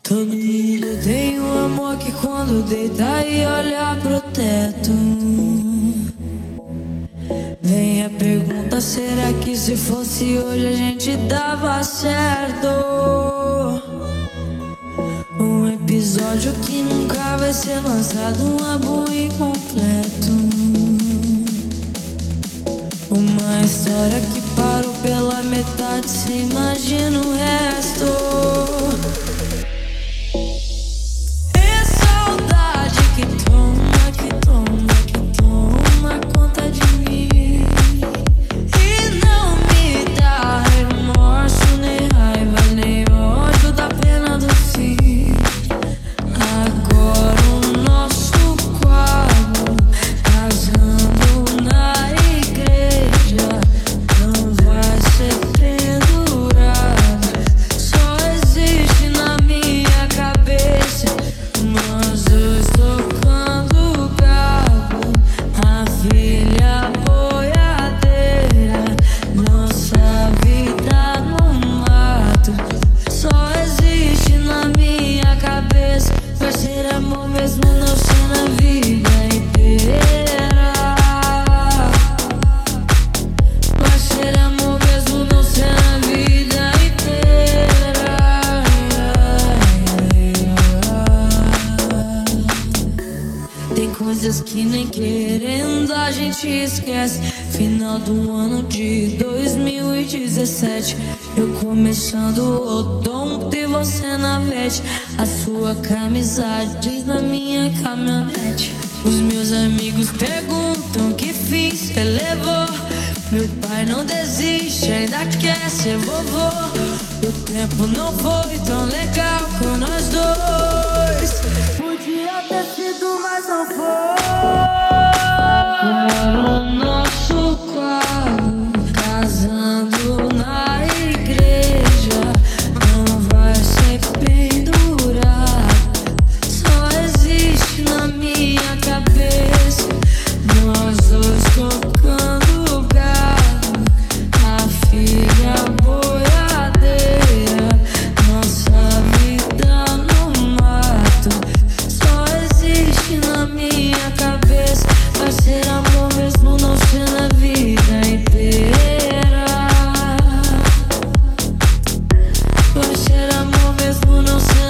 Todo mundo tem um amor que quando deita e olha pro teto vem a pergunta, será que se fosse hoje a gente dava certo? Um episódio que nunca vai ser lançado, um álbum incompleto. Uma história que parou pela metade, cê imagina o resto. Coisas que nem querendo a gente esquece. Final do ano de 2017, eu começando o outono e você na veste. A sua camisa diz na minha caminhonete. Os meus amigos perguntam que fim cê levou. Meu pai não desiste, ainda quer ser vovô. O tempo não foi tão legal com nós dois. Podia ter sido, mas não foi. Era o nosso quadro, casando na igreja. Não vai ser pendurado, só existe na minha cabeça. Nós dois tocando gado, a filha boiadeira. Nossa vida no mato, só existe na minha cabeça. Vai ser amor mesmo não sendo a vida inteira. Vai ser amor mesmo não sendo